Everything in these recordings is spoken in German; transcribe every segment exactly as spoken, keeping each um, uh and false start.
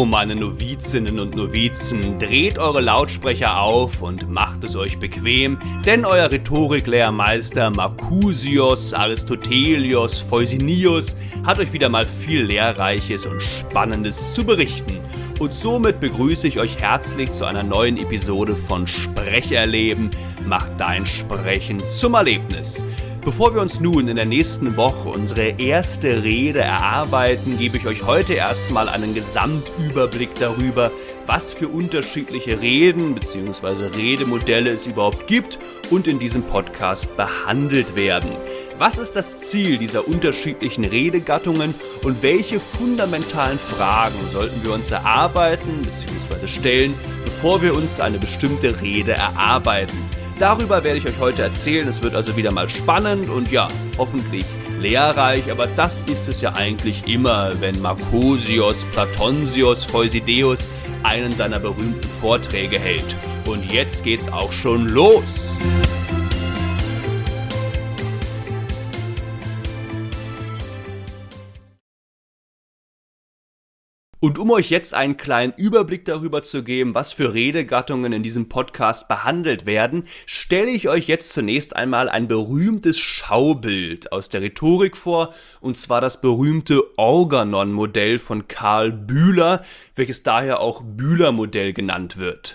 So, meine Novizinnen und Novizen, dreht eure Lautsprecher auf und macht es euch bequem, denn euer Rhetoriklehrmeister Marcusius, Aristotelios, Pheusinius hat euch wieder mal viel Lehrreiches und Spannendes zu berichten. Und somit begrüße ich euch herzlich zu einer neuen Episode von Sprecherleben. Macht dein Sprechen zum Erlebnis. Bevor wir uns nun in der nächsten Woche unsere erste Rede erarbeiten, gebe ich euch heute erstmal einen Gesamtüberblick darüber, was für unterschiedliche Reden bzw. Redemodelle es überhaupt gibt und in diesem Podcast behandelt werden. Was ist das Ziel dieser unterschiedlichen Redegattungen und welche fundamentalen Fragen sollten wir uns erarbeiten bzw. stellen, bevor wir uns eine bestimmte Rede erarbeiten? Darüber werde ich euch heute erzählen. Es wird also wieder mal spannend und ja, hoffentlich lehrreich, aber das ist es ja eigentlich immer, wenn Marcusius, Platonsius, Pheusinius einen seiner berühmten Vorträge hält. Und jetzt geht's auch schon los! Und um euch jetzt einen kleinen Überblick darüber zu geben, was für Redegattungen in diesem Podcast behandelt werden, stelle ich euch jetzt zunächst einmal ein berühmtes Schaubild aus der Rhetorik vor, und zwar das berühmte Organon-Modell von Karl Bühler, welches daher auch Bühler-Modell genannt wird.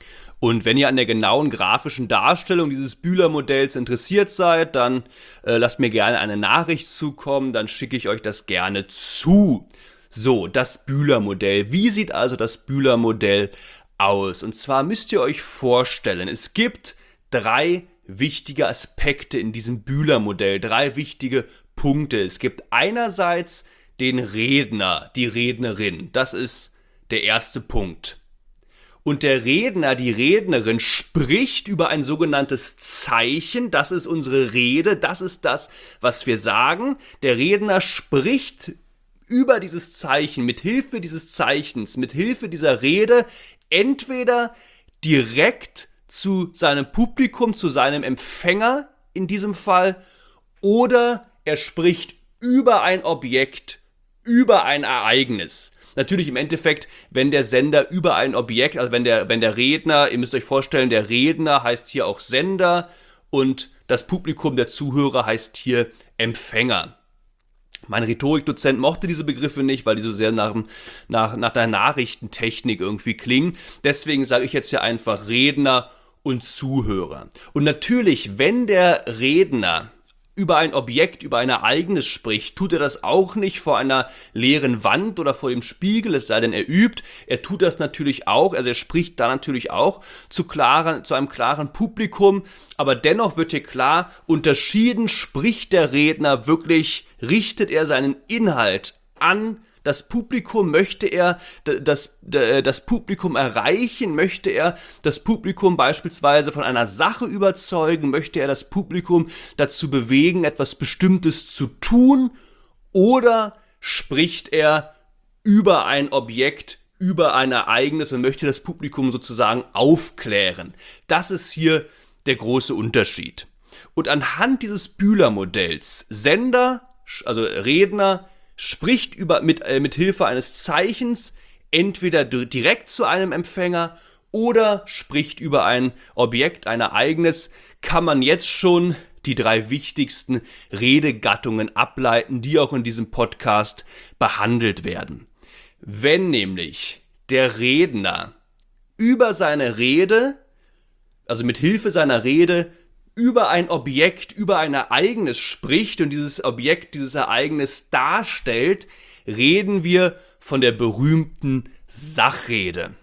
Und wenn ihr an der genauen grafischen Darstellung dieses Bühler-Modells interessiert seid, dann äh, lasst mir gerne eine Nachricht zukommen, dann schicke ich euch das gerne zu. So, das Bühler-Modell. Wie sieht also das Bühler-Modell aus? Und zwar müsst ihr euch vorstellen, es gibt drei wichtige Aspekte in diesem Bühler-Modell, drei wichtige Punkte. Es gibt einerseits den Redner, die Rednerin. Das ist der erste Punkt. Und der Redner, die Rednerin spricht über ein sogenanntes Zeichen. Das ist unsere Rede, das ist das, was wir sagen. Der Redner spricht über dieses Zeichen, mit Hilfe dieses Zeichens, mit Hilfe dieser Rede, entweder direkt zu seinem Publikum, zu seinem Empfänger in diesem Fall, oder er spricht über ein Objekt, über ein Ereignis. Natürlich im Endeffekt, wenn der Sender über ein Objekt, also wenn der, wenn der Redner, ihr müsst euch vorstellen, der Redner heißt hier auch Sender und das Publikum, der Zuhörer heißt hier Empfänger. Mein Rhetorikdozent mochte diese Begriffe nicht, weil die so sehr nach, nach, nach der Nachrichtentechnik irgendwie klingen. Deswegen sage ich jetzt hier einfach Redner und Zuhörer. Und natürlich, wenn der Redner über ein Objekt, über ein Ereignis spricht, tut er das auch nicht vor einer leeren Wand oder vor dem Spiegel, es sei denn, er übt. Er tut das natürlich auch, also er spricht da natürlich auch zu, klaren, zu einem klaren Publikum, aber dennoch wird hier klar unterschieden, spricht der Redner wirklich, richtet er seinen Inhalt an das Publikum, möchte er das, das Publikum erreichen, möchte er das Publikum beispielsweise von einer Sache überzeugen, möchte er das Publikum dazu bewegen, etwas Bestimmtes zu tun, oder spricht er über ein Objekt, über ein Ereignis und möchte das Publikum sozusagen aufklären. Das ist hier der große Unterschied. Und anhand dieses Bühler-Modells, Sender, also Redner, spricht über, mit, äh, mit Hilfe eines Zeichens entweder direkt zu einem Empfänger oder spricht über ein Objekt, ein Ereignis, kann man jetzt schon die drei wichtigsten Redegattungen ableiten, die auch in diesem Podcast behandelt werden. Wenn nämlich der Redner über seine Rede, also mit Hilfe seiner Rede, über ein Objekt, über ein Ereignis spricht und dieses Objekt, dieses Ereignis darstellt, reden wir von der berühmten Sachrede.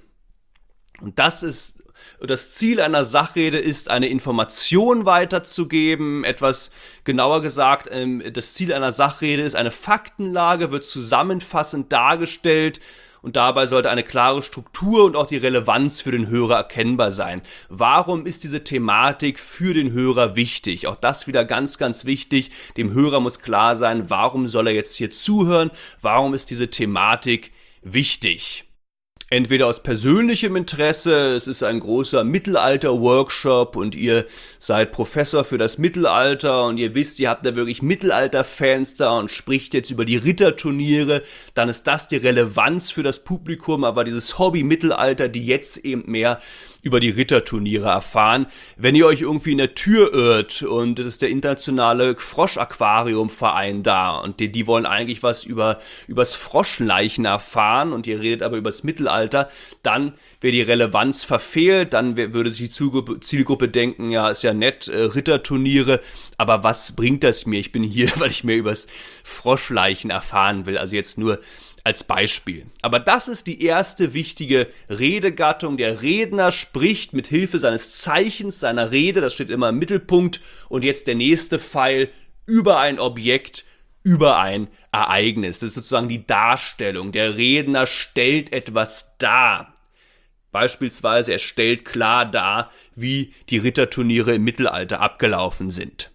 Und das ist, das Ziel einer Sachrede ist, eine Information weiterzugeben. Etwas genauer gesagt, das Ziel einer Sachrede ist, eine Faktenlage wird zusammenfassend dargestellt. Und dabei sollte eine klare Struktur und auch die Relevanz für den Hörer erkennbar sein. Warum ist diese Thematik für den Hörer wichtig? Auch das wieder ganz, ganz wichtig. Dem Hörer muss klar sein, warum soll er jetzt hier zuhören? Warum ist diese Thematik wichtig? Entweder aus persönlichem Interesse, es ist ein großer Mittelalter-Workshop und ihr seid Professor für das Mittelalter und ihr wisst, ihr habt da wirklich Mittelalter-Fans da und spricht jetzt über die Ritterturniere, dann ist das die Relevanz für das Publikum, aber dieses Hobby Mittelalter, die jetzt eben mehr über die Ritterturniere erfahren. Wenn ihr euch irgendwie in der Tür irrt und es ist der internationale Frosch-Aquarium-Verein da und die, die wollen eigentlich was über übers Froschleichen erfahren und ihr redet aber übers Mittelalter, dann wäre die Relevanz verfehlt, dann wär, würde sich die Zielgruppe, Zielgruppe denken, ja, ist ja nett, äh, Ritterturniere, aber was bringt das mir? Ich bin hier, weil ich mehr übers Froschleichen erfahren will, also jetzt nur als Beispiel. Aber das ist die erste wichtige Redegattung. Der Redner spricht mit Hilfe seines Zeichens, seiner Rede, das steht immer im Mittelpunkt. Und jetzt der nächste Pfeil über ein Objekt, über ein Ereignis. Das ist sozusagen die Darstellung. Der Redner stellt etwas dar. Beispielsweise, er stellt klar dar, wie die Ritterturniere im Mittelalter abgelaufen sind.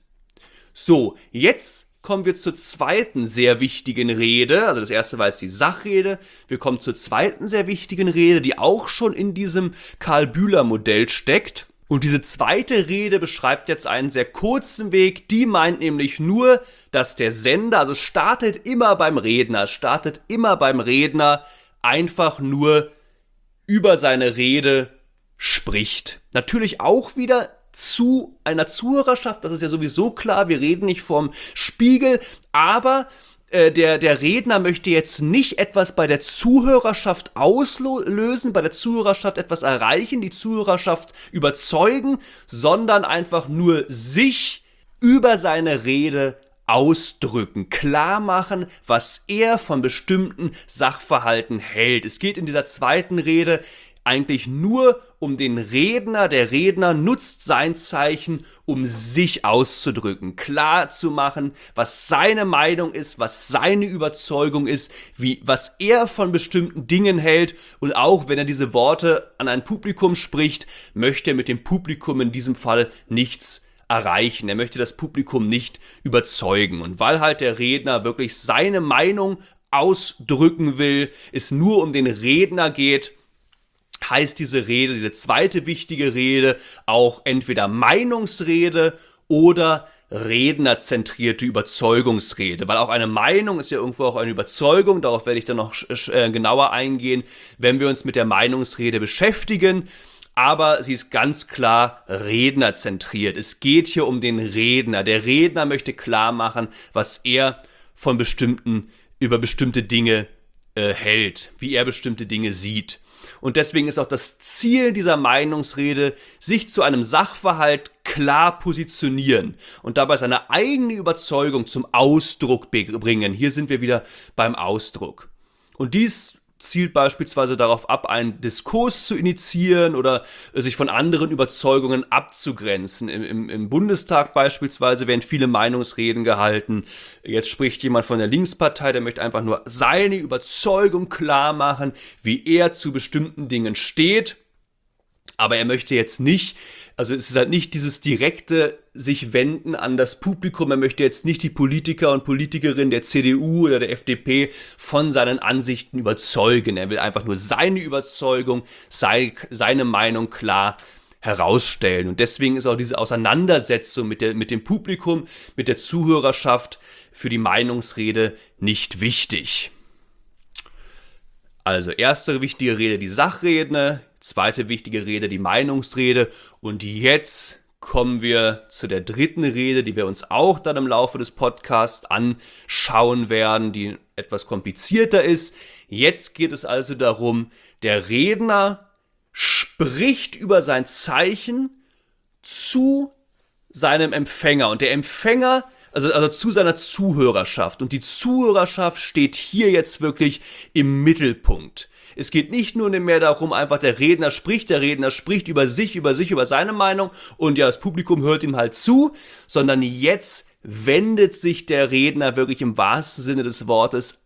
So, jetzt kommen wir zur zweiten sehr wichtigen Rede. Also das erste war jetzt die Sachrede. Wir kommen zur zweiten sehr wichtigen Rede, die auch schon in diesem Karl-Bühler-Modell steckt. Und diese zweite Rede beschreibt jetzt einen sehr kurzen Weg. Die meint nämlich nur, dass der Sender, also startet immer beim Redner, startet immer beim Redner, einfach nur über seine Rede spricht. Natürlich auch wieder zu einer Zuhörerschaft, das ist ja sowieso klar, wir reden nicht vom Spiegel, aber äh, der, der Redner möchte jetzt nicht etwas bei der Zuhörerschaft auslösen, bei der Zuhörerschaft etwas erreichen, die Zuhörerschaft überzeugen, sondern einfach nur sich über seine Rede ausdrücken, klar machen, was er von bestimmten Sachverhalten hält. Es geht in dieser zweiten Rede eigentlich nur um den Redner. Der Redner nutzt sein Zeichen, um sich auszudrücken, klar zu machen, was seine Meinung ist, was seine Überzeugung ist, wie, was er von bestimmten Dingen hält. Und auch wenn er diese Worte an ein Publikum spricht, möchte er mit dem Publikum in diesem Fall nichts erreichen. Er möchte das Publikum nicht überzeugen. Und weil halt der Redner wirklich seine Meinung ausdrücken will, es nur um den Redner geht, heißt diese Rede, diese zweite wichtige Rede, auch entweder Meinungsrede oder rednerzentrierte Überzeugungsrede, weil auch eine Meinung ist ja irgendwo auch eine Überzeugung, darauf werde ich dann noch äh, genauer eingehen, wenn wir uns mit der Meinungsrede beschäftigen, aber sie ist ganz klar rednerzentriert. Es geht hier um den Redner. Der Redner möchte klar machen, was er von bestimmten, über bestimmte Dinge äh, hält, wie er bestimmte Dinge sieht. Und deswegen ist auch das Ziel dieser Meinungsrede, sich zu einem Sachverhalt klar positionieren und dabei seine eigene Überzeugung zum Ausdruck bringen. Hier sind wir wieder beim Ausdruck. Und dies zielt beispielsweise darauf ab, einen Diskurs zu initiieren oder sich von anderen Überzeugungen abzugrenzen. Im, im, im Bundestag beispielsweise werden viele Meinungsreden gehalten. Jetzt spricht jemand von der Linkspartei, der möchte einfach nur seine Überzeugung klar machen, wie er zu bestimmten Dingen steht. Aber er möchte jetzt nicht, also es ist halt nicht dieses direkte sich wenden an das Publikum. Er möchte jetzt nicht die Politiker und Politikerinnen der C D U oder der F D P von seinen Ansichten überzeugen. Er will einfach nur seine Überzeugung, sei, seine Meinung klar herausstellen. Und deswegen ist auch diese Auseinandersetzung mit, der, mit dem Publikum, mit der Zuhörerschaft für die Meinungsrede nicht wichtig. Also erste wichtige Rede, die Sachrede, zweite wichtige Rede, die Meinungsrede. Und jetzt kommen wir zu der dritten Rede, die wir uns auch dann im Laufe des Podcasts anschauen werden, die etwas komplizierter ist. Jetzt geht es also darum, der Redner spricht über sein Zeichen zu seinem Empfänger. Und der Empfänger, also, also zu seiner Zuhörerschaft. Und die Zuhörerschaft steht hier jetzt wirklich im Mittelpunkt. Es geht nicht nur mehr darum, einfach der Redner spricht, der Redner spricht über sich, über sich, über seine Meinung und ja, das Publikum hört ihm halt zu, sondern jetzt wendet sich der Redner wirklich im wahrsten Sinne des Wortes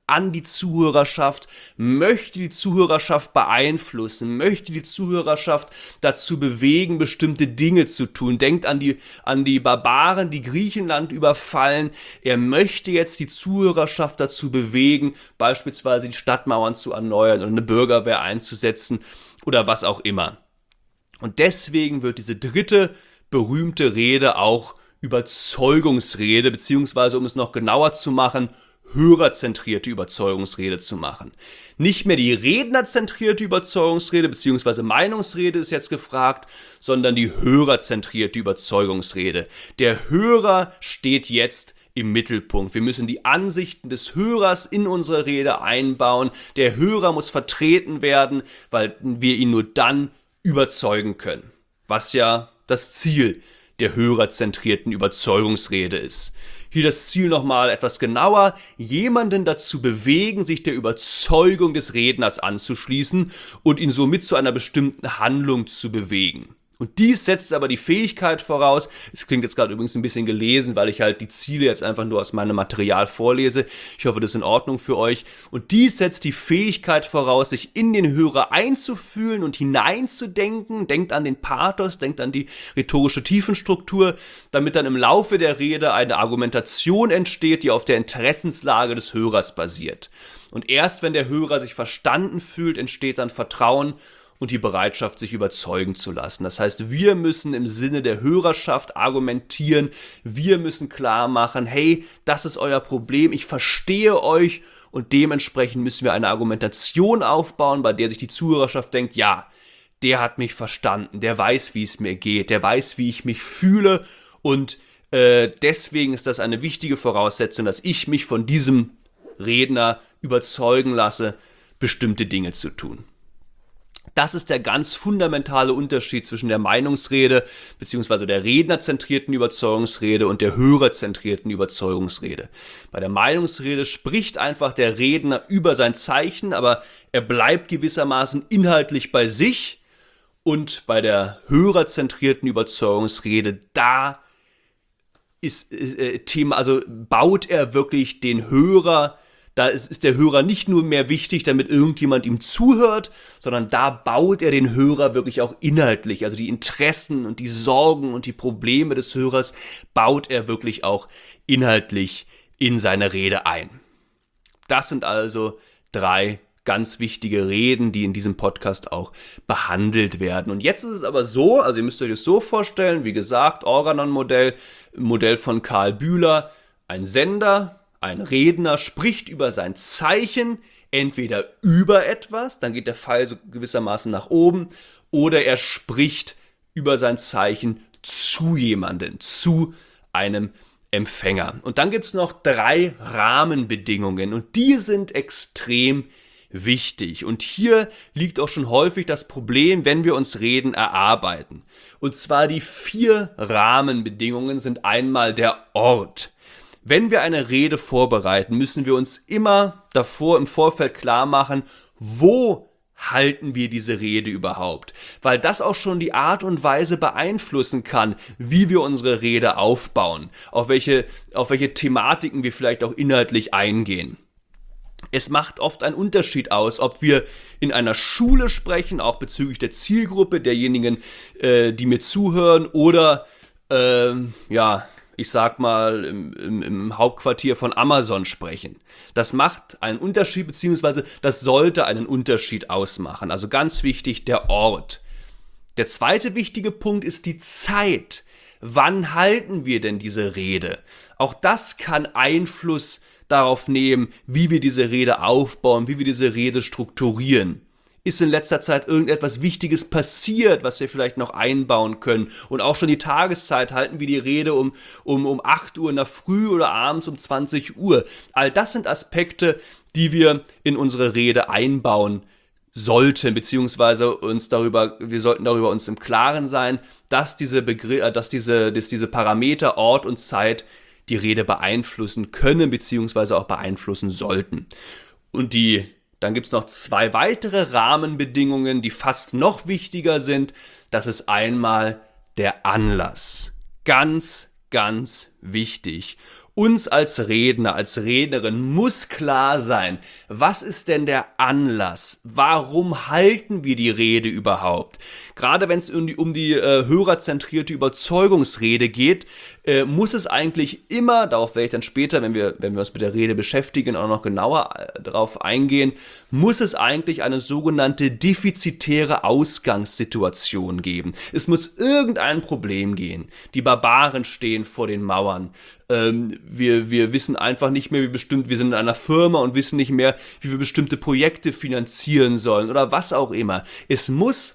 an die Zuhörerschaft, möchte die Zuhörerschaft beeinflussen, möchte die Zuhörerschaft dazu bewegen, bestimmte Dinge zu tun. Denkt an die, an die Barbaren, die Griechenland überfallen. Er möchte jetzt die Zuhörerschaft dazu bewegen, beispielsweise die Stadtmauern zu erneuern oder eine Bürgerwehr einzusetzen oder was auch immer. Und deswegen wird diese dritte berühmte Rede auch Überzeugungsrede, beziehungsweise um es noch genauer zu machen, hörerzentrierte Überzeugungsrede zu machen. Nicht mehr die rednerzentrierte Überzeugungsrede, beziehungsweise Meinungsrede ist jetzt gefragt, sondern die hörerzentrierte Überzeugungsrede. Der Hörer steht jetzt im Mittelpunkt. Wir müssen die Ansichten des Hörers in unsere Rede einbauen. Der Hörer muss vertreten werden, weil wir ihn nur dann überzeugen können. Was ja das Ziel der hörerzentrierten Überzeugungsrede ist. Hier das Ziel nochmal etwas genauer, jemanden dazu bewegen, sich der Überzeugung des Redners anzuschließen und ihn somit zu einer bestimmten Handlung zu bewegen. Und dies setzt aber die Fähigkeit voraus, es klingt jetzt gerade übrigens ein bisschen gelesen, weil ich halt die Ziele jetzt einfach nur aus meinem Material vorlese, ich hoffe, das ist in Ordnung für euch, und dies setzt die Fähigkeit voraus, sich in den Hörer einzufühlen und hineinzudenken, denkt an den Pathos, denkt an die rhetorische Tiefenstruktur, damit dann im Laufe der Rede eine Argumentation entsteht, die auf der Interessenslage des Hörers basiert. Und erst wenn der Hörer sich verstanden fühlt, entsteht dann Vertrauen und die Bereitschaft, sich überzeugen zu lassen. Das heißt, wir müssen im Sinne der Hörerschaft argumentieren, wir müssen klar machen, hey, das ist euer Problem, ich verstehe euch, und dementsprechend müssen wir eine Argumentation aufbauen, bei der sich die Zuhörerschaft denkt, ja, der hat mich verstanden, der weiß, wie es mir geht, der weiß, wie ich mich fühle, und äh, deswegen ist das eine wichtige Voraussetzung, dass ich mich von diesem Redner überzeugen lasse, bestimmte Dinge zu tun. Das ist der ganz fundamentale Unterschied zwischen der Meinungsrede bzw. der rednerzentrierten Überzeugungsrede und der hörerzentrierten Überzeugungsrede. Bei der Meinungsrede spricht einfach der Redner über sein Zeichen, aber er bleibt gewissermaßen inhaltlich bei sich, und bei der hörerzentrierten Überzeugungsrede, da ist äh, Thema, also baut er wirklich den Hörer. Da ist, ist der Hörer nicht nur mehr wichtig, damit irgendjemand ihm zuhört, sondern da baut er den Hörer wirklich auch inhaltlich. Also die Interessen und die Sorgen und die Probleme des Hörers baut er wirklich auch inhaltlich in seine Rede ein. Das sind also drei ganz wichtige Reden, die in diesem Podcast auch behandelt werden. Und jetzt ist es aber so, also ihr müsst euch das so vorstellen, wie gesagt, Organon-Modell, Modell von Karl Bühler, ein Sender, ein Redner spricht über sein Zeichen, entweder über etwas, dann geht der Pfeil so gewissermaßen nach oben, oder er spricht über sein Zeichen zu jemandem, zu einem Empfänger. Und dann gibt es noch drei Rahmenbedingungen, und die sind extrem wichtig. Und hier liegt auch schon häufig das Problem, wenn wir uns Reden erarbeiten. Und zwar die vier Rahmenbedingungen sind einmal der Ort. Wenn wir eine Rede vorbereiten, müssen wir uns immer davor im Vorfeld klar machen, wo halten wir diese Rede überhaupt? Weil das auch schon die Art und Weise beeinflussen kann, wie wir unsere Rede aufbauen, auf welche, auf welche Thematiken wir vielleicht auch inhaltlich eingehen. Es macht oft einen Unterschied aus, ob wir in einer Schule sprechen, auch bezüglich der Zielgruppe derjenigen, äh, die mir zuhören, oder äh, ja, ich sag mal, im, im, im Hauptquartier von Amazon sprechen. Das macht einen Unterschied, beziehungsweise das sollte einen Unterschied ausmachen. Also ganz wichtig, der Ort. Der zweite wichtige Punkt ist die Zeit. Wann halten wir denn diese Rede? Auch das kann Einfluss darauf nehmen, wie wir diese Rede aufbauen, wie wir diese Rede strukturieren. Ist in letzter Zeit irgendetwas Wichtiges passiert, was wir vielleicht noch einbauen können? Und auch schon die Tageszeit, halten wir die Rede um, um, um acht Uhr in der Früh oder abends um zwanzig Uhr. All das sind Aspekte, die wir in unsere Rede einbauen sollten, beziehungsweise uns darüber, wir sollten darüber uns im Klaren sein, dass diese Begr- dass diese, dass diese Parameter Ort und Zeit die Rede beeinflussen können, beziehungsweise auch beeinflussen sollten. Und die Dann gibt es noch zwei weitere Rahmenbedingungen, die fast noch wichtiger sind. Das ist einmal der Anlass. Ganz, ganz wichtig. Uns als Redner, als Rednerin muss klar sein, was ist denn der Anlass? Warum halten wir die Rede überhaupt? Gerade wenn es um die, um die äh, hörerzentrierte Überzeugungsrede geht, äh, muss es eigentlich immer, darauf werde ich dann später, wenn wir, wenn wir uns mit der Rede beschäftigen, auch noch genauer äh, darauf eingehen, muss es eigentlich eine sogenannte defizitäre Ausgangssituation geben. Es muss irgendein Problem gehen. Die Barbaren stehen vor den Mauern. Ähm, wir, wir wissen einfach nicht mehr, wie bestimmt, wir sind in einer Firma und wissen nicht mehr, wie wir bestimmte Projekte finanzieren sollen oder was auch immer. Es muss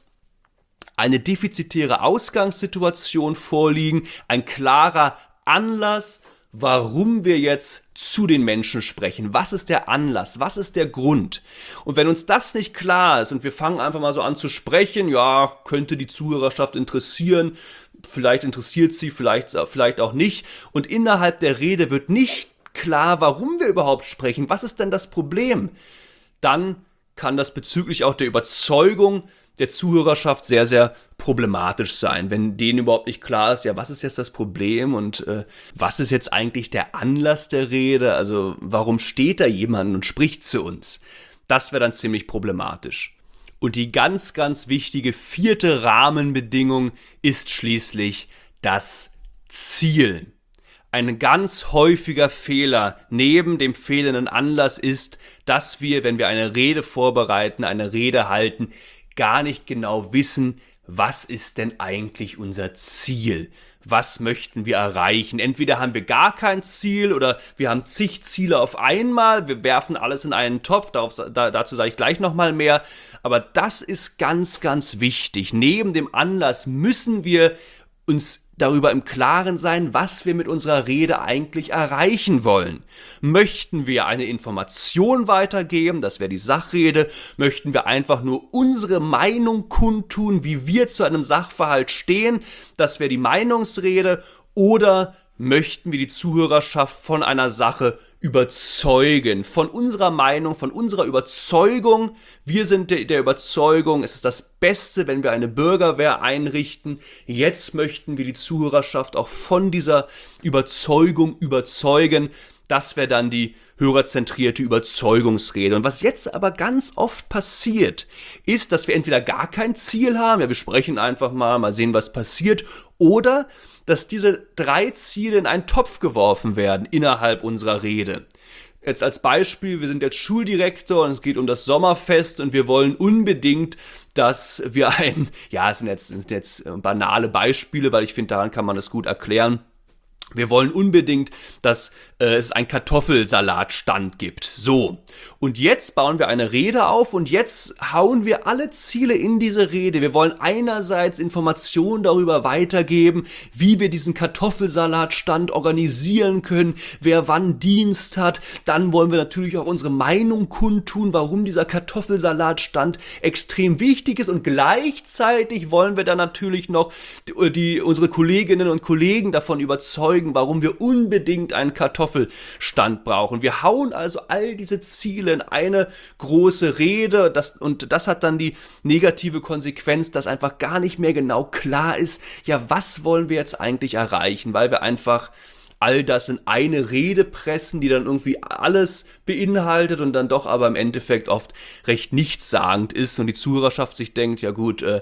eine defizitäre Ausgangssituation vorliegen, ein klarer Anlass, warum wir jetzt zu den Menschen sprechen. Was ist der Anlass? Was ist der Grund? Und wenn uns das nicht klar ist und wir fangen einfach mal so an zu sprechen, ja, könnte die Zuhörerschaft interessieren, vielleicht interessiert sie, vielleicht, vielleicht auch nicht. Und innerhalb der Rede wird nicht klar, warum wir überhaupt sprechen. Was ist denn das Problem? Dann kann das bezüglich auch der Überzeugung der Zuhörerschaft sehr, sehr problematisch sein, wenn denen überhaupt nicht klar ist, ja, was ist jetzt das Problem und äh, was ist jetzt eigentlich der Anlass der Rede, also warum steht da jemand und spricht zu uns? Das wäre dann ziemlich problematisch. Und die ganz, ganz wichtige vierte Rahmenbedingung ist schließlich das Ziel. Ein ganz häufiger Fehler neben dem fehlenden Anlass ist, dass wir, wenn wir eine Rede vorbereiten, eine Rede halten, gar nicht genau wissen, was ist denn eigentlich unser Ziel? Was möchten wir erreichen? Entweder haben wir gar kein Ziel oder wir haben zig Ziele auf einmal. Wir werfen alles in einen Topf. Darauf, da, dazu sage ich gleich nochmal mehr. Aber das ist ganz, ganz wichtig. Neben dem Anlass müssen wir uns darüber im Klaren sein, was wir mit unserer Rede eigentlich erreichen wollen. Möchten wir eine Information weitergeben, das wäre die Sachrede, möchten wir einfach nur unsere Meinung kundtun, wie wir zu einem Sachverhalt stehen, das wäre die Meinungsrede, oder möchten wir die Zuhörerschaft von einer Sache überzeugen, von unserer Meinung, von unserer Überzeugung. Wir sind der, der Überzeugung, es ist das Beste, wenn wir eine Bürgerwehr einrichten. Jetzt möchten wir die Zuhörerschaft auch von dieser Überzeugung überzeugen. Das wäre dann die hörerzentrierte Überzeugungsrede. Und was jetzt aber ganz oft passiert, ist, dass wir entweder gar kein Ziel haben, ja, wir sprechen einfach mal, mal sehen, was passiert, oder dass diese drei Ziele in einen Topf geworfen werden innerhalb unserer Rede. Jetzt als Beispiel, wir sind jetzt Schuldirektor und es geht um das Sommerfest und wir wollen unbedingt, dass wir ein, ja, es sind jetzt, sind jetzt banale Beispiele, weil ich finde, daran kann man das gut erklären. Wir wollen unbedingt, dass äh, es einen Kartoffelsalatstand gibt. So. Und jetzt bauen wir eine Rede auf und jetzt hauen wir alle Ziele in diese Rede. Wir wollen einerseits Informationen darüber weitergeben, wie wir diesen Kartoffelsalatstand organisieren können, wer wann Dienst hat. Dann wollen wir natürlich auch unsere Meinung kundtun, warum dieser Kartoffelsalatstand extrem wichtig ist. Und gleichzeitig wollen wir dann natürlich noch die, die, unsere Kolleginnen und Kollegen davon überzeugen, warum wir unbedingt einen Kartoffelstand brauchen. Wir hauen also all diese Ziele in eine große Rede, das, und das hat dann die negative Konsequenz, dass einfach gar nicht mehr genau klar ist, ja, was wollen wir jetzt eigentlich erreichen, weil wir einfach all das in eine Rede pressen, die dann irgendwie alles beinhaltet und dann doch aber im Endeffekt oft recht nichtssagend ist und die Zuhörerschaft sich denkt, ja gut, äh,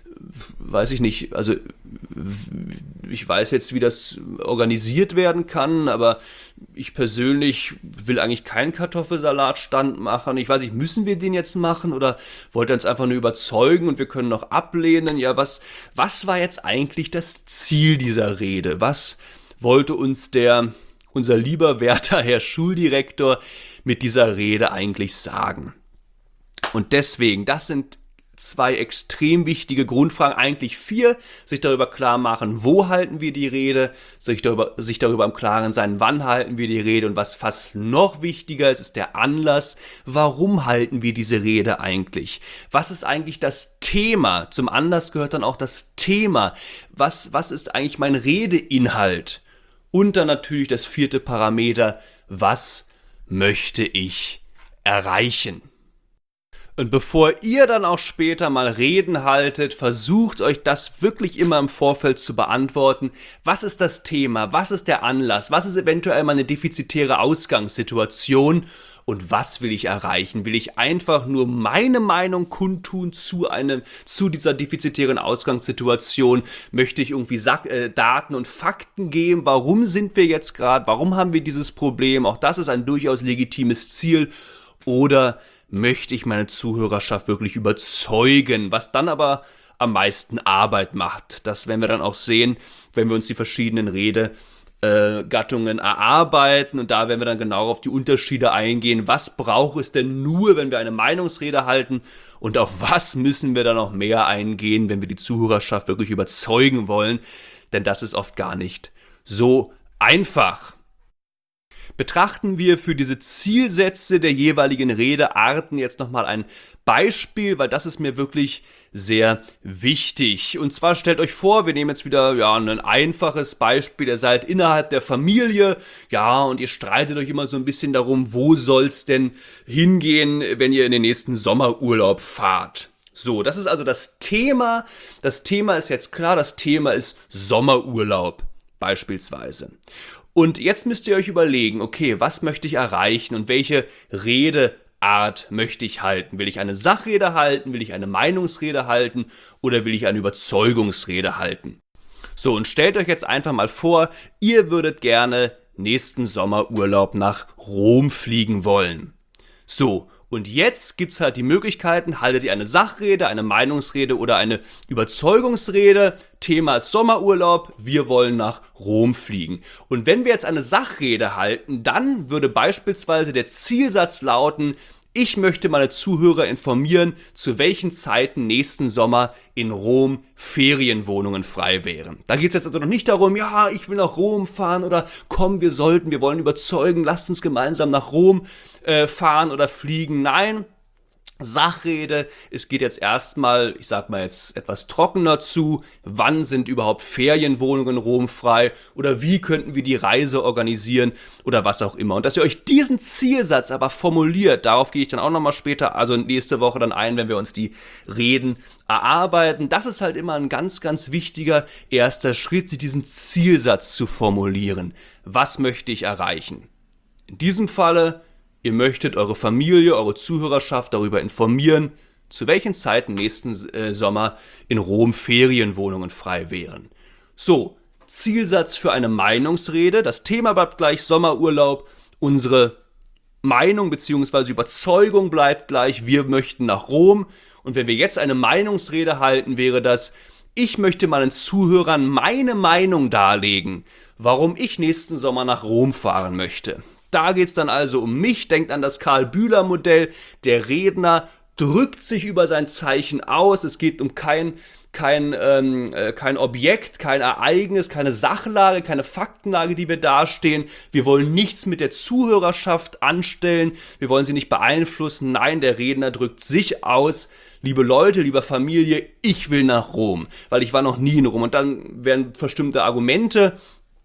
weiß ich nicht, also ich weiß jetzt, wie das organisiert werden kann, aber ich persönlich will eigentlich keinen Kartoffelsalatstand machen. Ich weiß nicht, müssen wir den jetzt machen oder wollt ihr uns einfach nur überzeugen und wir können noch ablehnen? Ja, was, was war jetzt eigentlich das Ziel dieser Rede? Was wollte uns der, unser lieber werter Herr Schuldirektor mit dieser Rede eigentlich sagen? Und deswegen, das sind zwei extrem wichtige Grundfragen, eigentlich vier, sich darüber klar machen, wo halten wir die Rede, sich darüber, sich darüber im Klaren sein, wann halten wir die Rede und was fast noch wichtiger ist, ist der Anlass, warum halten wir diese Rede eigentlich? Was ist eigentlich das Thema? Zum Anlass gehört dann auch das Thema. Was, was ist eigentlich mein Redeinhalt? Und dann natürlich das vierte Parameter, was möchte ich erreichen? Und bevor ihr dann auch später mal Reden haltet, versucht euch das wirklich immer im Vorfeld zu beantworten. Was ist das Thema? Was ist der Anlass? Was ist eventuell mal eine defizitäre Ausgangssituation? Und was will ich erreichen? Will ich einfach nur meine Meinung kundtun zu einem, zu dieser defizitären Ausgangssituation? Möchte ich irgendwie Sack, äh, Daten und Fakten geben? Warum sind wir jetzt gerade? Warum haben wir dieses Problem? Auch das ist ein durchaus legitimes Ziel. Oder möchte ich meine Zuhörerschaft wirklich überzeugen, was dann aber am meisten Arbeit macht. Das werden wir dann auch sehen, wenn wir uns die verschiedenen Redegattungen erarbeiten, und da werden wir dann genau auf die Unterschiede eingehen. Was braucht es denn nur, wenn wir eine Meinungsrede halten, und auf was müssen wir dann noch mehr eingehen, wenn wir die Zuhörerschaft wirklich überzeugen wollen, denn das ist oft gar nicht so einfach. Betrachten wir für diese Zielsätze der jeweiligen Redearten jetzt nochmal ein Beispiel, weil das ist mir wirklich sehr wichtig. Und zwar stellt euch vor, wir nehmen jetzt wieder ja, ein einfaches Beispiel. Ihr seid innerhalb der Familie, ja, und ihr streitet euch immer so ein bisschen darum, wo soll's denn hingehen, wenn ihr in den nächsten Sommerurlaub fahrt. So, das ist also das Thema. Das Thema ist jetzt klar, das Thema ist Sommerurlaub beispielsweise. Und jetzt müsst ihr euch überlegen, okay, was möchte ich erreichen und welche Redeart möchte ich halten? Will ich eine Sachrede halten? Will ich eine Meinungsrede halten? Oder will ich eine Überzeugungsrede halten? So, und stellt euch jetzt einfach mal vor, ihr würdet gerne nächsten Sommerurlaub nach Rom fliegen wollen. So, und jetzt gibt's halt die Möglichkeiten, haltet ihr eine Sachrede, eine Meinungsrede oder eine Überzeugungsrede. Thema ist Sommerurlaub, wir wollen nach Rom fliegen. Und wenn wir jetzt eine Sachrede halten, dann würde beispielsweise der Zielsatz lauten: Ich möchte meine Zuhörer informieren, zu welchen Zeiten nächsten Sommer in Rom Ferienwohnungen frei wären. Da geht es jetzt also noch nicht darum, ja, ich will nach Rom fahren oder komm, wir sollten, wir wollen überzeugen, lasst uns gemeinsam nach Rom äh, fahren oder fliegen. Nein, Sachrede, es geht jetzt erstmal, ich sag mal jetzt etwas trockener zu, wann sind überhaupt Ferienwohnungen in Rom frei oder wie könnten wir die Reise organisieren oder was auch immer. Und dass ihr euch diesen Zielsatz aber formuliert, darauf gehe ich dann auch nochmal später, also nächste Woche dann ein, wenn wir uns die Reden erarbeiten. Das ist halt immer ein ganz, ganz wichtiger erster Schritt, sich diesen Zielsatz zu formulieren. Was möchte ich erreichen? In diesem Falle: Ihr möchtet eure Familie, eure Zuhörerschaft darüber informieren, zu welchen Zeiten nächsten äh, Sommer in Rom Ferienwohnungen frei wären. So, Zielsatz für eine Meinungsrede. Das Thema bleibt gleich Sommerurlaub. Unsere Meinung bzw. Überzeugung bleibt gleich. Wir möchten nach Rom. Und wenn wir jetzt eine Meinungsrede halten, wäre das: Ich möchte meinen Zuhörern meine Meinung darlegen, warum ich nächsten Sommer nach Rom fahren möchte. Da geht es dann also um mich. Denkt an das Karl-Bühler-Modell. Der Redner drückt sich über sein Zeichen aus. Es geht um kein, kein, ähm, äh, kein Objekt, kein Ereignis, keine Sachlage, keine Faktenlage, die wir dastehen. Wir wollen nichts mit der Zuhörerschaft anstellen. Wir wollen sie nicht beeinflussen. Nein, der Redner drückt sich aus. Liebe Leute, liebe Familie, ich will nach Rom, weil ich war noch nie in Rom. Und dann werden bestimmte Argumente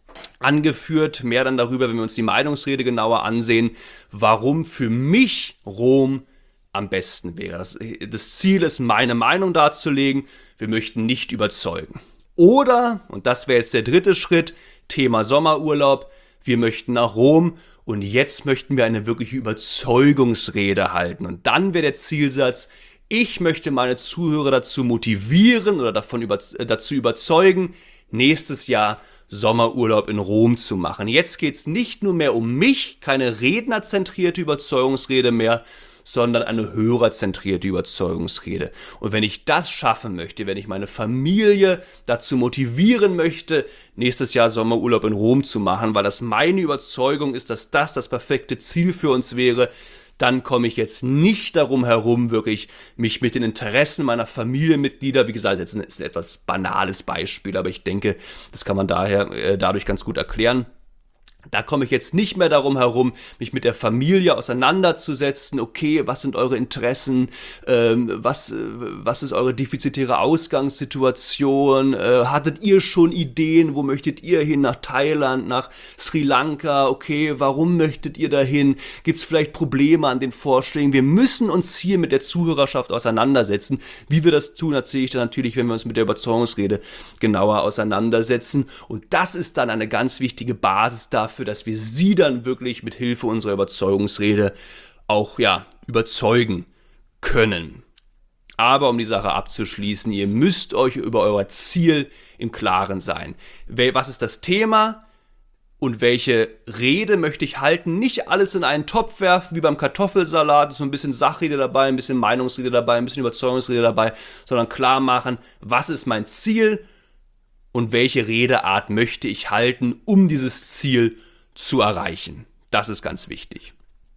angeführt, mehr dann darüber, wenn wir uns die Meinungsrede genauer ansehen, warum für mich Rom am besten wäre. Das, das Ziel ist, meine Meinung darzulegen, wir möchten nicht überzeugen. Oder, und das wäre jetzt der dritte Schritt, Thema Sommerurlaub, wir möchten nach Rom und jetzt möchten wir eine wirkliche Überzeugungsrede halten. Und dann wäre der Zielsatz: Ich möchte meine Zuhörer dazu motivieren oder davon über, dazu überzeugen, nächstes Jahr Sommerurlaub in Rom zu machen. Jetzt geht es nicht nur mehr um mich, keine rednerzentrierte Überzeugungsrede mehr, sondern eine hörerzentrierte Überzeugungsrede. Und wenn ich das schaffen möchte, wenn ich meine Familie dazu motivieren möchte, nächstes Jahr Sommerurlaub in Rom zu machen, weil das meine Überzeugung ist, dass das das perfekte Ziel für uns wäre, dann komme ich jetzt nicht darum herum, wirklich mich mit den Interessen meiner Familienmitglieder, wie gesagt, jetzt ist ein etwas banales Beispiel, aber ich denke, das kann man daher äh, dadurch ganz gut erklären, Da komme ich jetzt nicht mehr darum herum, mich mit der Familie auseinanderzusetzen. Okay, was sind eure Interessen? Ähm, was, äh, was ist eure defizitäre Ausgangssituation? Äh, hattet ihr schon Ideen? Wo möchtet ihr hin? Nach Thailand, nach Sri Lanka? Okay, warum möchtet ihr dahin? Gibt es vielleicht Probleme an den Vorschlägen? Wir müssen uns hier mit der Zuhörerschaft auseinandersetzen. Wie wir das tun, erzähle ich dann natürlich, wenn wir uns mit der Überzeugungsrede genauer auseinandersetzen. Und das ist dann eine ganz wichtige Basis dafür, Dafür, dass wir sie dann wirklich mit Hilfe unserer Überzeugungsrede auch ja, überzeugen können. Aber um die Sache abzuschließen, ihr müsst euch über euer Ziel im Klaren sein. Was ist das Thema und welche Rede möchte ich halten? Nicht alles in einen Topf werfen, wie beim Kartoffelsalat, so ein bisschen Sachrede dabei, ein bisschen Meinungsrede dabei, ein bisschen Überzeugungsrede dabei, sondern klar machen, was ist mein Ziel und welche Redeart möchte ich halten, um dieses Ziel zu erreichen. Das ist ganz wichtig.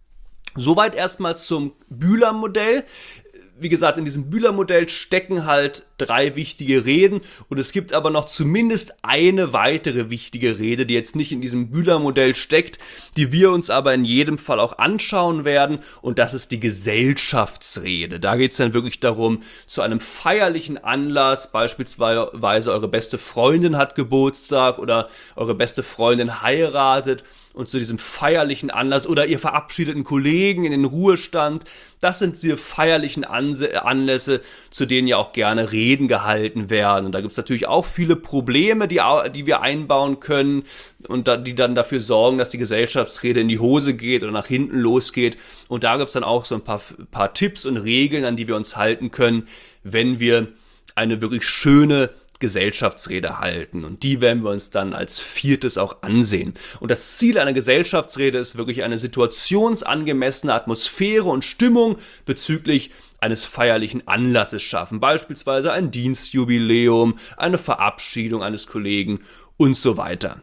Soweit erstmal zum Bühler-Modell. Wie gesagt, in diesem Bühler-Modell stecken halt drei wichtige Reden und es gibt aber noch zumindest eine weitere wichtige Rede, die jetzt nicht in diesem Bühler-Modell steckt, die wir uns aber in jedem Fall auch anschauen werden, und das ist die Gesellschaftsrede. Da geht es dann wirklich darum, zu einem feierlichen Anlass, beispielsweise eure beste Freundin hat Geburtstag oder eure beste Freundin heiratet, und zu diesem feierlichen Anlass oder ihr verabschiedet einen Kollegen in den Ruhestand, das sind diese feierlichen Anlässe, zu denen ja auch gerne Reden gehalten werden. Und da gibt es natürlich auch viele Probleme, die, die wir einbauen können und da, die dann dafür sorgen, dass die Gesellschaftsrede in die Hose geht oder nach hinten losgeht. Und da gibt es dann auch so ein paar, paar Tipps und Regeln, an die wir uns halten können, wenn wir eine wirklich schöne Gesellschaftsrede halten, und die werden wir uns dann als viertes auch ansehen. Und das Ziel einer Gesellschaftsrede ist wirklich eine situationsangemessene Atmosphäre und Stimmung bezüglich eines feierlichen Anlasses schaffen, beispielsweise ein Dienstjubiläum, eine Verabschiedung eines Kollegen und so weiter.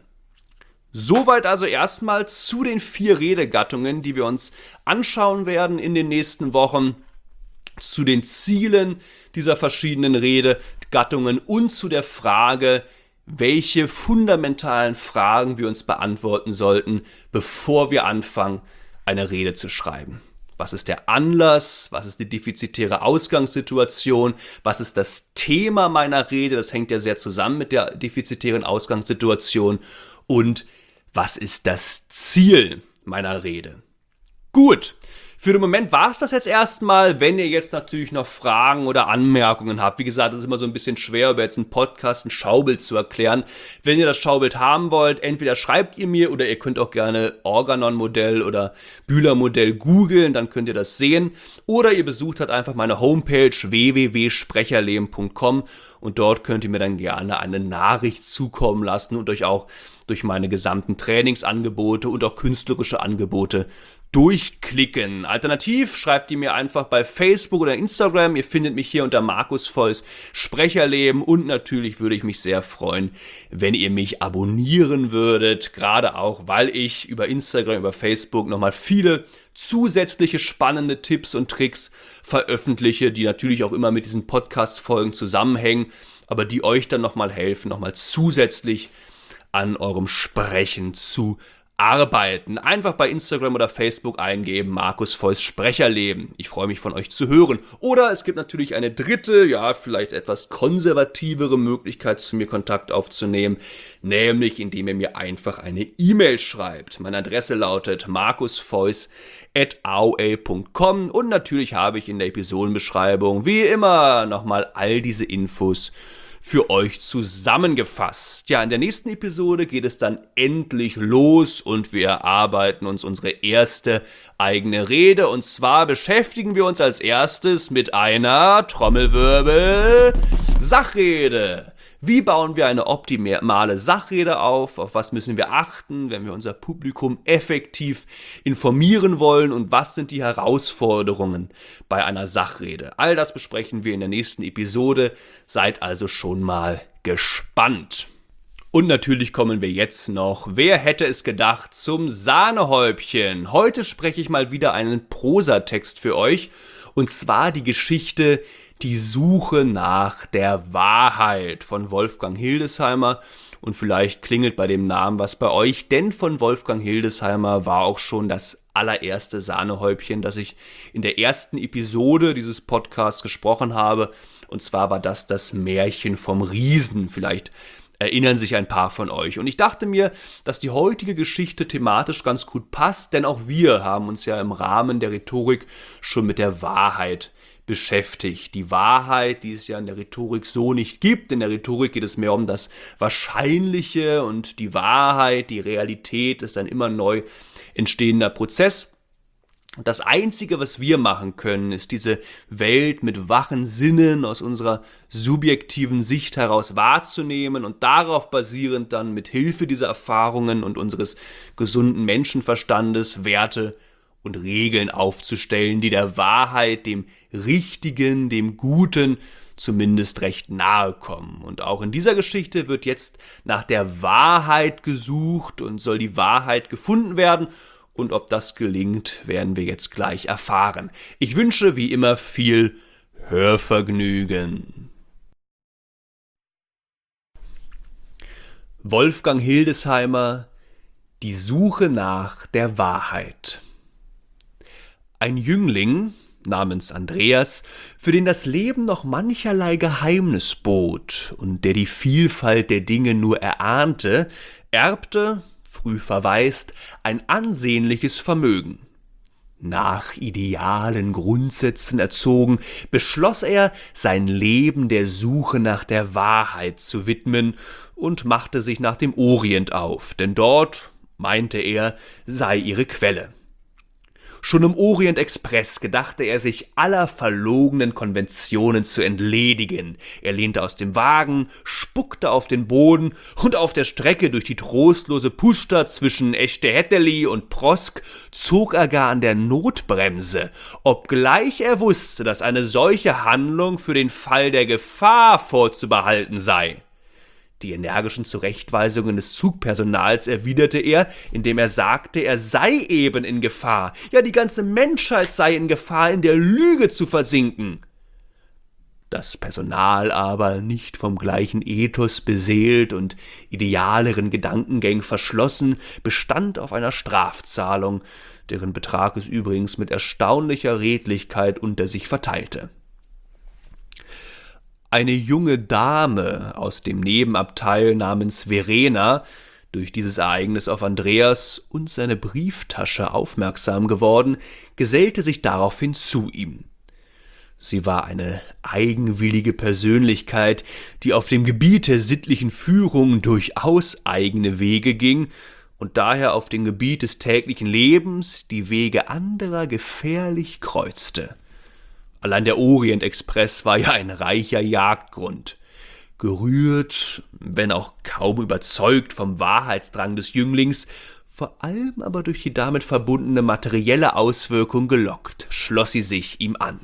Soweit also erstmal zu den vier Redegattungen, die wir uns anschauen werden in den nächsten Wochen, zu den Zielen dieser verschiedenen Redegattungen und zu der Frage, welche fundamentalen Fragen wir uns beantworten sollten, bevor wir anfangen, eine Rede zu schreiben. Was ist der Anlass? Was ist die defizitäre Ausgangssituation? Was ist das Thema meiner Rede? Das hängt ja sehr zusammen mit der defizitären Ausgangssituation. Und was ist das Ziel meiner Rede? Gut. Für den Moment war es das jetzt erstmal. Wenn ihr jetzt natürlich noch Fragen oder Anmerkungen habt, wie gesagt, es ist immer so ein bisschen schwer, über jetzt einen Podcast ein Schaubild zu erklären. Wenn ihr das Schaubild haben wollt, entweder schreibt ihr mir oder ihr könnt auch gerne Organon-Modell oder Bühler-Modell googeln, dann könnt ihr das sehen. Oder ihr besucht halt einfach meine Homepage w w w punkt sprecherleben punkt com und dort könnt ihr mir dann gerne eine Nachricht zukommen lassen und euch auch durch meine gesamten Trainingsangebote und auch künstlerische Angebote durchklicken. Alternativ schreibt ihr mir einfach bei Facebook oder Instagram. Ihr findet mich hier unter Markus Voß Sprecherleben, und natürlich würde ich mich sehr freuen, wenn ihr mich abonnieren würdet, gerade auch, weil ich über Instagram, über Facebook nochmal viele zusätzliche spannende Tipps und Tricks veröffentliche, die natürlich auch immer mit diesen Podcast-Folgen zusammenhängen, aber die euch dann nochmal helfen, nochmal zusätzlich an eurem Sprechen zu arbeiten. Einfach bei Instagram oder Facebook eingeben, Markus Voß Sprecherleben. Ich freue mich, von euch zu hören. Oder es gibt natürlich eine dritte, ja, vielleicht etwas konservativere Möglichkeit, zu mir Kontakt aufzunehmen, nämlich indem ihr mir einfach eine E-Mail schreibt. Meine Adresse lautet markusvoß at a o l punkt com, und natürlich habe ich in der Episodenbeschreibung wie immer nochmal all diese Infos für euch zusammengefasst. Ja, in der nächsten Episode geht es dann endlich los und wir erarbeiten uns unsere erste eigene Rede. Und zwar beschäftigen wir uns als erstes mit einer Trommelwirbel Sachrede. Wie bauen wir eine optimale Sachrede auf? Auf was müssen wir achten, wenn wir unser Publikum effektiv informieren wollen? Und was sind die Herausforderungen bei einer Sachrede? All das besprechen wir in der nächsten Episode. Seid also schon mal gespannt. Und natürlich kommen wir jetzt noch, wer hätte es gedacht, zum Sahnehäubchen. Heute spreche ich mal wieder einen Prosatext für euch. Und zwar die Geschichte Die Suche nach der Wahrheit von Wolfgang Hildesheimer. Und vielleicht klingelt bei dem Namen was bei euch, denn von Wolfgang Hildesheimer war auch schon das allererste Sahnehäubchen, das ich in der ersten Episode dieses Podcasts gesprochen habe. Und zwar war das das Märchen vom Riesen. Vielleicht erinnern sich ein paar von euch. Und ich dachte mir, dass die heutige Geschichte thematisch ganz gut passt, denn auch wir haben uns ja im Rahmen der Rhetorik schon mit der Wahrheit beschäftigt. Die Wahrheit, die es ja in der Rhetorik so nicht gibt. In der Rhetorik geht es mehr um das Wahrscheinliche und die Wahrheit, die Realität ist ein immer neu entstehender Prozess. Das Einzige, was wir machen können, ist diese Welt mit wachen Sinnen aus unserer subjektiven Sicht heraus wahrzunehmen und darauf basierend dann mit Hilfe dieser Erfahrungen und unseres gesunden Menschenverstandes Werte und Regeln aufzustellen, die der Wahrheit, dem Richtigen, dem Guten zumindest recht nahe kommen. Und auch in dieser Geschichte wird jetzt nach der Wahrheit gesucht und soll die Wahrheit gefunden werden. Und ob das gelingt, werden wir jetzt gleich erfahren. Ich wünsche wie immer viel Hörvergnügen. Wolfgang Hildesheimer, die Suche nach der Wahrheit. Ein Jüngling namens Andreas, für den das Leben noch mancherlei Geheimnis bot und der die Vielfalt der Dinge nur erahnte, erbte, früh verwaist, ein ansehnliches Vermögen. Nach idealen Grundsätzen erzogen, beschloss er, sein Leben der Suche nach der Wahrheit zu widmen und machte sich nach dem Orient auf, denn dort, meinte er, sei ihre Quelle. Schon im Orient-Express gedachte er sich aller verlogenen Konventionen zu entledigen. Er lehnte aus dem Wagen, spuckte auf den Boden und auf der Strecke durch die trostlose Puszta zwischen Echtehätteli und Prosk zog er gar an der Notbremse, obgleich er wusste, dass eine solche Handlung für den Fall der Gefahr vorzubehalten sei. Die energischen Zurechtweisungen des Zugpersonals erwiderte er, indem er sagte, er sei eben in Gefahr, ja die ganze Menschheit sei in Gefahr, in der Lüge zu versinken. Das Personal aber, nicht vom gleichen Ethos beseelt und idealeren Gedankengängen verschlossen, bestand auf einer Strafzahlung, deren Betrag es übrigens mit erstaunlicher Redlichkeit unter sich verteilte. Eine junge Dame aus dem Nebenabteil namens Verena, durch dieses Ereignis auf Andreas und seine Brieftasche aufmerksam geworden, gesellte sich daraufhin zu ihm. Sie war eine eigenwillige Persönlichkeit, die auf dem Gebiet der sittlichen Führung durchaus eigene Wege ging und daher auf dem Gebiet des täglichen Lebens die Wege anderer gefährlich kreuzte. Allein der Orient-Express war ja ein reicher Jagdgrund. Gerührt, wenn auch kaum überzeugt vom Wahrheitsdrang des Jünglings, vor allem aber durch die damit verbundene materielle Auswirkung gelockt, schloss sie sich ihm an.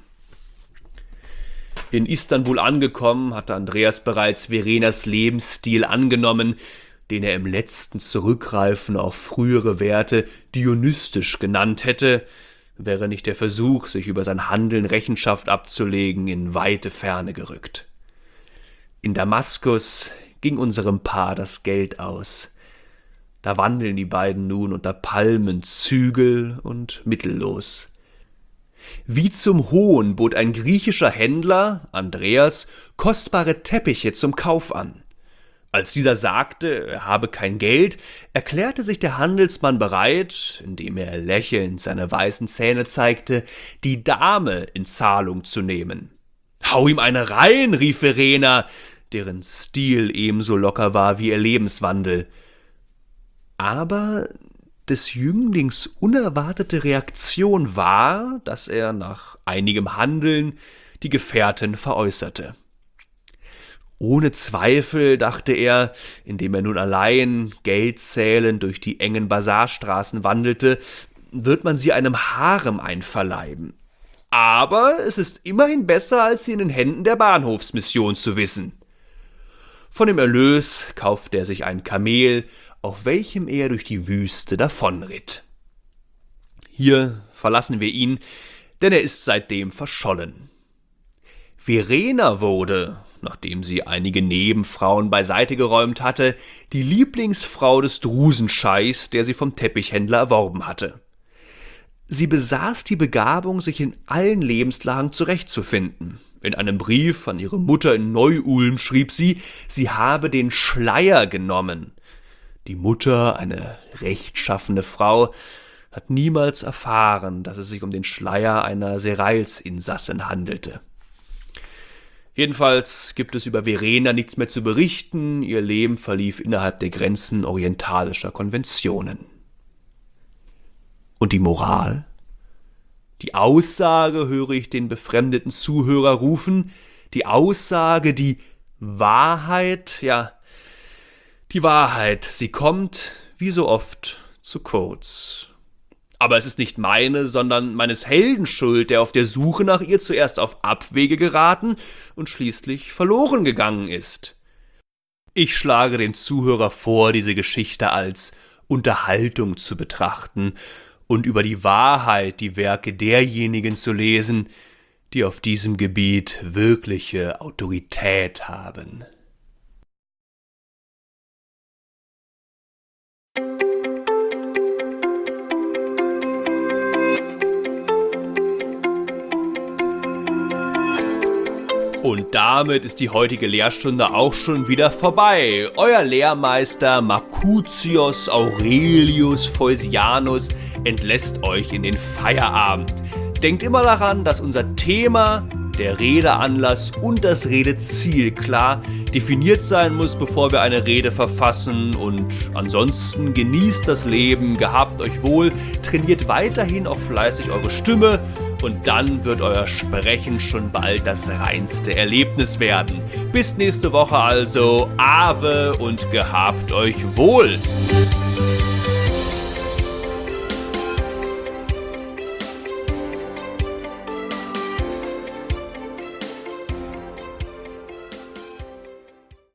In Istanbul angekommen, hatte Andreas bereits Verenas Lebensstil angenommen, den er im letzten Zurückgreifen auf frühere Werte dionystisch genannt hätte, wäre nicht der Versuch, sich über sein Handeln Rechenschaft abzulegen, in weite Ferne gerückt. In Damaskus ging unserem Paar das Geld aus. Da wandeln die beiden nun unter Palmen zügel- und mittellos. Wie zum Hohn bot ein griechischer Händler, Andreas, kostbare Teppiche zum Kauf an. Als dieser sagte, er habe kein Geld, erklärte sich der Handelsmann bereit, indem er lächelnd seine weißen Zähne zeigte, die Dame in Zahlung zu nehmen. »Hau ihm eine rein«, rief Verena, deren Stil ebenso locker war wie ihr Lebenswandel. Aber des Jünglings unerwartete Reaktion war, dass er nach einigem Handeln die Gefährtin veräußerte. Ohne Zweifel, dachte er, indem er nun allein, Geld zählend durch die engen Basarstraßen wandelte, wird man sie einem Harem einverleiben. Aber es ist immerhin besser, als sie in den Händen der Bahnhofsmission zu wissen. Von dem Erlös kaufte er sich ein Kamel, auf welchem er durch die Wüste davonritt. Hier verlassen wir ihn, denn er ist seitdem verschollen. Verena wurde, nachdem sie einige Nebenfrauen beiseite geräumt hatte, die Lieblingsfrau des Drusenscheichs, der sie vom Teppichhändler erworben hatte. Sie besaß die Begabung, sich in allen Lebenslagen zurechtzufinden. In einem Brief an ihre Mutter in Neu-Ulm schrieb sie, sie habe den Schleier genommen. Die Mutter, eine rechtschaffene Frau, hat niemals erfahren, dass es sich um den Schleier einer Serailsinsassin handelte. Jedenfalls gibt es über Verena nichts mehr zu berichten, ihr Leben verlief innerhalb der Grenzen orientalischer Konventionen. Und die Moral? Die Aussage, höre ich den befremdeten Zuhörer rufen, die Aussage, die Wahrheit, ja, die Wahrheit, sie kommt, wie so oft, zu kurz. Aber es ist nicht meine, sondern meines Helden Schuld, der auf der Suche nach ihr zuerst auf Abwege geraten und schließlich verloren gegangen ist. Ich schlage dem Zuhörer vor, diese Geschichte als Unterhaltung zu betrachten und über die Wahrheit die Werke derjenigen zu lesen, die auf diesem Gebiet wirkliche Autorität haben. Und damit ist die heutige Lehrstunde auch schon wieder vorbei. Euer Lehrmeister Marcutius Aurelius Voisianus entlässt euch in den Feierabend. Denkt immer daran, dass unser Thema, der Redeanlass und das Redeziel klar definiert sein muss, bevor wir eine Rede verfassen. Und ansonsten genießt das Leben, gehabt euch wohl, trainiert weiterhin auch fleißig eure Stimme. Und dann wird euer Sprechen schon bald das reinste Erlebnis werden. Bis nächste Woche also, Ave und gehabt euch wohl!